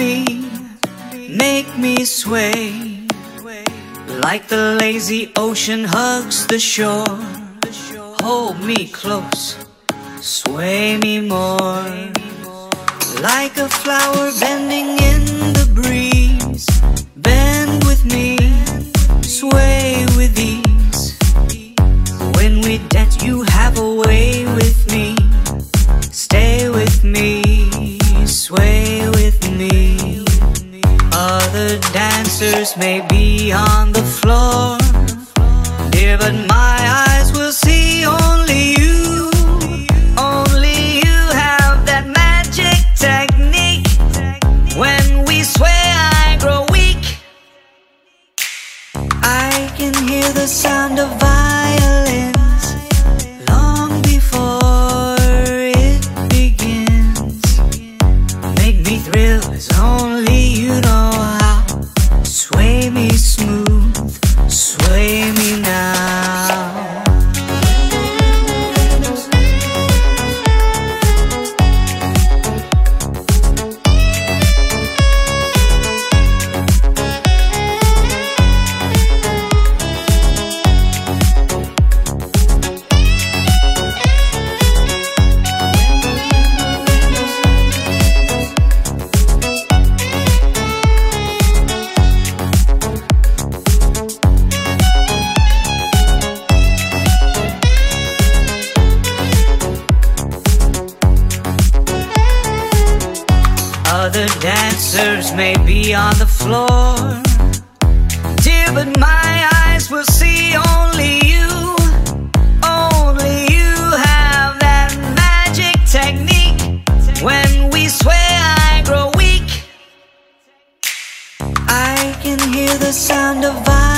me, make me sway, like the lazy ocean hugs the shore. Hold me close, sway me more, like a flower bending in the breeze. Bend with me, sway with ease. When we dance, you have a way with me. Stay with me, sway with me. Other dancers may be on the floor, dear, but my eyes will see only you. Only you have that magic technique. When we sway, I grow weak. I can hear the sound of violins long before it begins. Make me thrill as only you know how. Sway me smooth, sway me now. Other dancers may be on the floor, dear, but my eyes will see only you. Only you have that magic technique. When we sway, I grow weak. I can hear the sound of violence